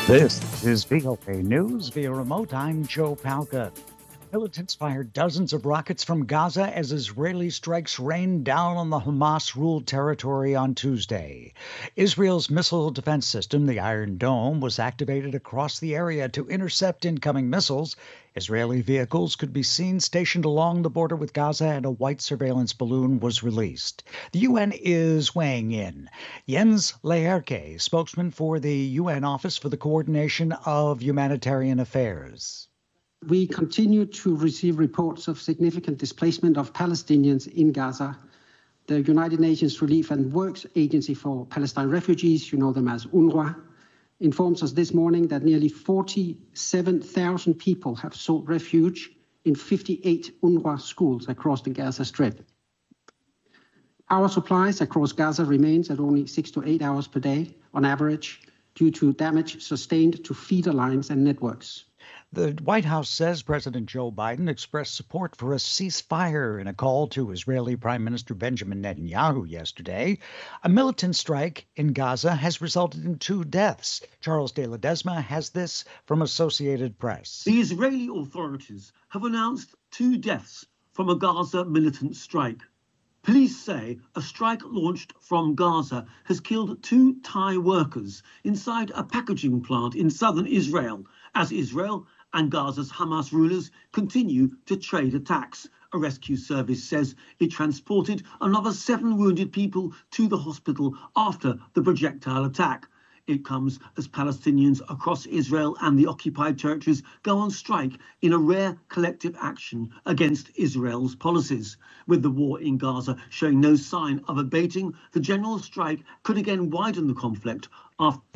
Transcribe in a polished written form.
This is VOA News via remote. I'm Joe Palca. Militants fired dozens of rockets from Gaza as Israeli strikes rained down on the Hamas-ruled territory on Tuesday. Israel's missile defense system, the Iron Dome, was activated across the area to intercept incoming missiles. Israeli vehicles could be seen stationed along the border with Gaza, and a white surveillance balloon was released. The UN is weighing in. Jens Laerke, spokesman for the UN Office for the Coordination of Humanitarian Affairs. We continue to receive reports of significant displacement of Palestinians in Gaza. The United Nations Relief and Works Agency for Palestine Refugees, you know them as UNRWA, informs us this morning that nearly 47,000 people have sought refuge in 58 UNRWA schools across the Gaza Strip. Our supplies across Gaza remains at only 6 to 8 hours per day on average due to damage sustained to feeder lines and networks. The White House says President Joe Biden expressed support for a ceasefire in a call to Israeli Prime Minister Benjamin Netanyahu yesterday. A militant strike in Gaza has resulted in 2 deaths. Charles de Ledesma has this from Associated Press. The Israeli authorities have announced 2 deaths from a Gaza militant strike. Police say a strike launched from Gaza has killed 2 Thai workers inside a packaging plant in southern Israel, as Israel and Gaza's Hamas rulers continue to trade attacks. A rescue service says it transported another 7 wounded people to the hospital after the projectile attack. It comes as Palestinians across Israel and the occupied territories go on strike in a rare collective action against Israel's policies. With the war in Gaza showing no sign of abating, the general strike could again widen the conflict after